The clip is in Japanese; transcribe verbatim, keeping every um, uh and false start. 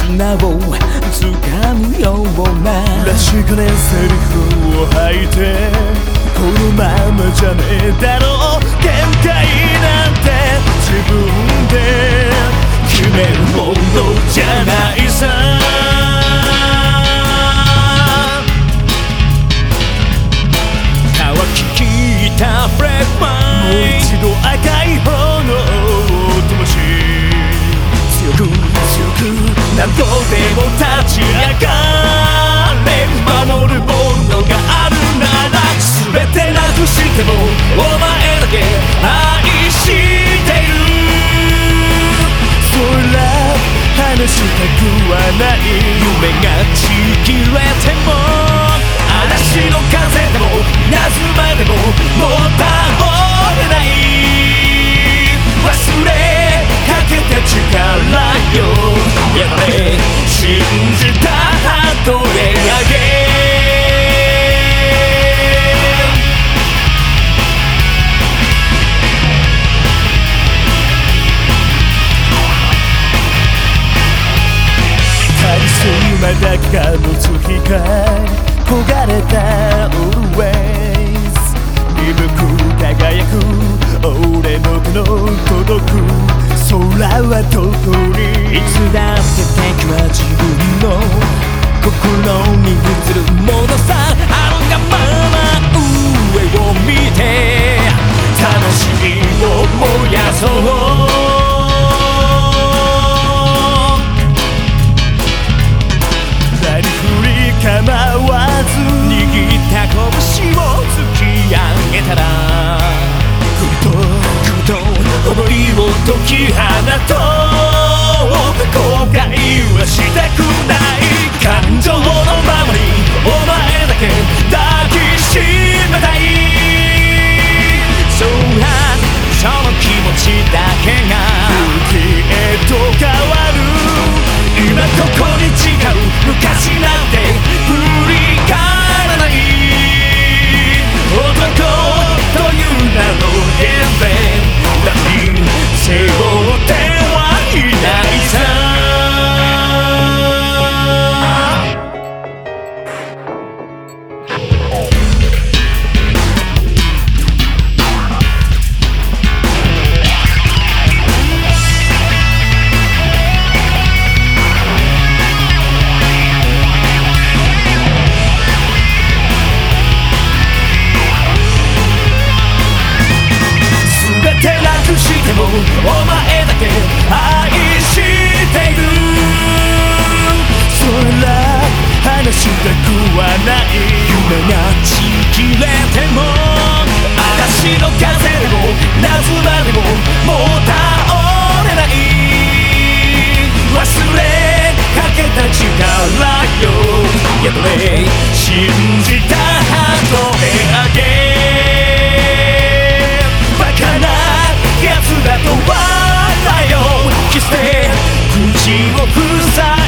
絆を掴むようならしくねセリフを吐いてこのままじゃねえだろう限界なんて自分で決めるものじゃないさ乾ききったフレームもう一度赤い炎を灯し強く強く何度でも立ち上がれ守るものがあるなら全てなくしてもお前だけ愛してるそら話したくはない夢がちぎれても嵐の風でも夏までももう倒れない忘れかけた力よやっぱり信じたハートであげまだかの月が焦がれた Always 鈍く輝く俺の手の届く空はどこにいつだって敵は自分の心に映るものさあるがまま上を見て魂を燃やそう構わず握った拳を突き上げたらふとふと思いを解き放とう後悔はしたくない感情のままにお前だけ抱きしめたいそうはその気持ちだけが武器へと変わる今ここに違う昔なんて振り返らない男という名の変弁何背負ってはいないさしてもお前だけ愛しているそら話したくはない夢がちぎれても嵐の風でも夏までももう倒れない忘れかけた力よやっぱり信じたハートであげバカな奴だと笑いを消して口を塞い